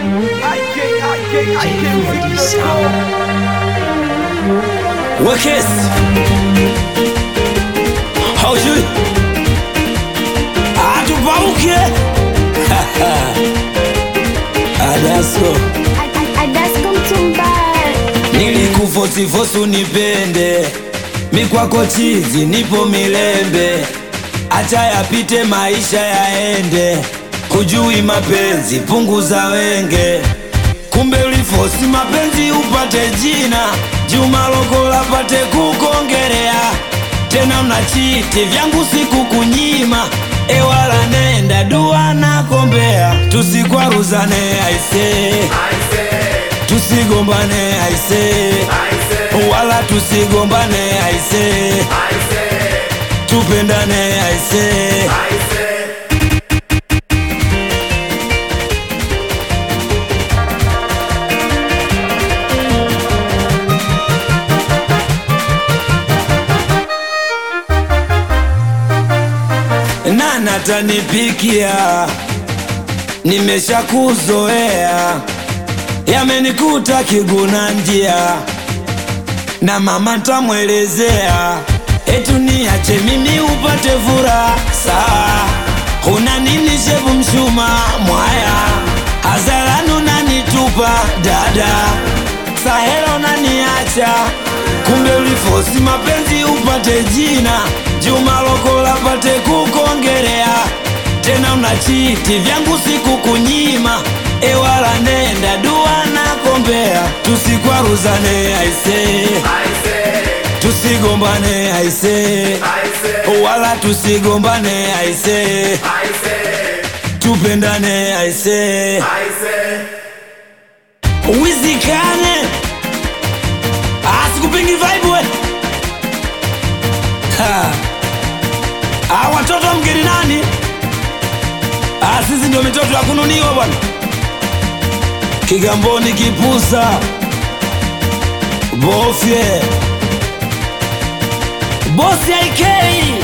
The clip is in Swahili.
Wakes haujui atupauke Adasko Nilikufosi nipende mikwako chizi nipo milembe, acha yapite maisha yaende, hujui mapenzi punguza wenge. Kumbe ulifosi mapenzi upate jina, Juma Lokola pate kukongerea. Tena unachiti vyangu siku kunyima, ewala nenda dua na kombea. Tusikwaruzane aise, tusigombane aise, wala tusigombane aise, tupendane aise. Nana tanipikia, nimesha kuzoea, yamenikuta kiguna njia, na mama tamwelezea, etu niache mimi upate furaha. Saa huna nini shevu mshuma mwaya, hazaranu nanitupa dada, sahelo naniacha. Kumbe ulifosi mapenzi upate jina, Juma Lokola pate kukongerea. Tena unachiti vyangu siku kunyima, ewala nenda dua na kombea. Tusikwaruzane aise, tusigombane aise, wala tusigombane aise, tupendane aise. Uwizikane asikupingi vibe we. Watoto mgeni nani? Sisi ndio mitoto ya kununiwa bwana. Kigamboni kipusa bofye bosi aikei